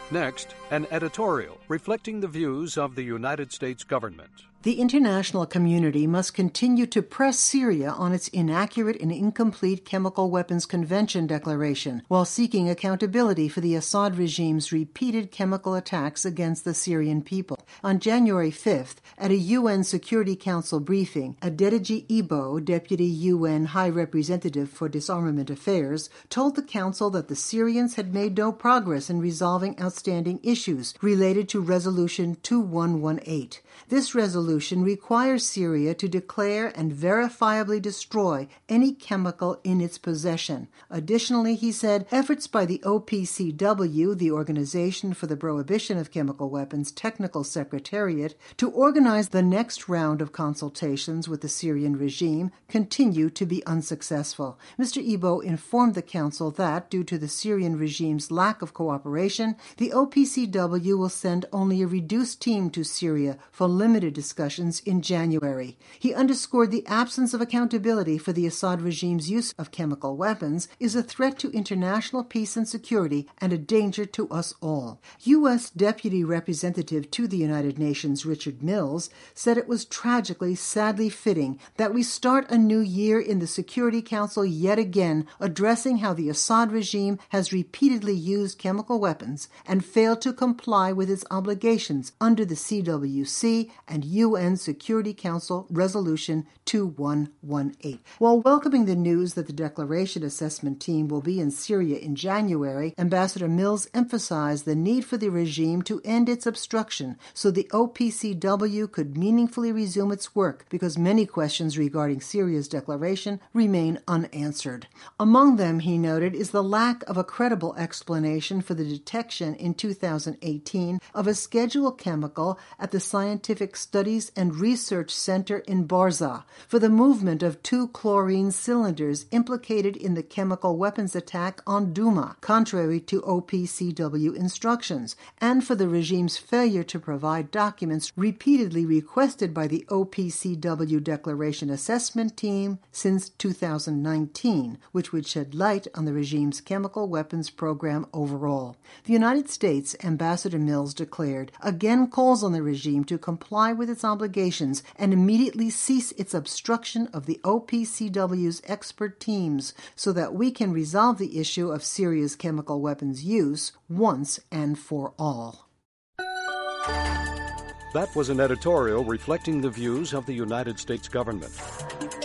Next, an editorial reflecting the views of the United States government. The international community must continue to press Syria on its inaccurate and incomplete Chemical Weapons Convention declaration, while seeking accountability for the Assad regime's repeated chemical attacks against the Syrian people. On January 5th, at a UN Security Council briefing, Adedeji Ibo, Deputy UN High Representative for Disarmament Affairs, told the Council that the Syrians had made no progress in resolving outstanding issues related to Resolution 2118. This resolution requires Syria to declare and verifiably destroy any chemical in its possession. Additionally, he said, efforts by the OPCW, the Organization for the Prohibition of Chemical Weapons Technical Secretariat, to organize the next round of consultations with the Syrian regime continue to be unsuccessful. Mr. Ibo informed the Council that, due to the Syrian regime's lack of cooperation, the OPCW will send only a reduced team to Syria for limited discussions in January. He underscored the absence of accountability for the Assad regime's use of chemical weapons is a threat to international peace and security and a danger to us all. U.S. Deputy Representative to the United Nations Richard Mills said it was sadly fitting that we start a new year in the Security Council yet again addressing how the Assad regime has repeatedly used chemical weapons and failed to comply with its obligations under the CWC and UN Security Council Resolution 2118. While welcoming the news that the Declaration Assessment Team will be in Syria in January, Ambassador Mills emphasized the need for the regime to end its obstruction so the OPCW could meaningfully resume its work because many questions regarding Syria's declaration remain unanswered. Among them, he noted, is the lack of a credible explanation for the detection in 2018 of a scheduled chemical at the Scientific Studies and Research Center in Barza for the movement of 2 chlorine cylinders implicated in the chemical weapons attack on Douma, contrary to OPCW instructions, and for the regime's failure to provide documents repeatedly requested by the OPCW Declaration Assessment Team since 2019, which would shed light on the regime's chemical weapons program overall. The United States, Ambassador Mills declared, again calls on the regime to comply with its obligations and immediately cease its obstruction of the OPCW's expert teams so that we can resolve the issue of Syria's chemical weapons use once and for all. That was an editorial reflecting the views of the United States government.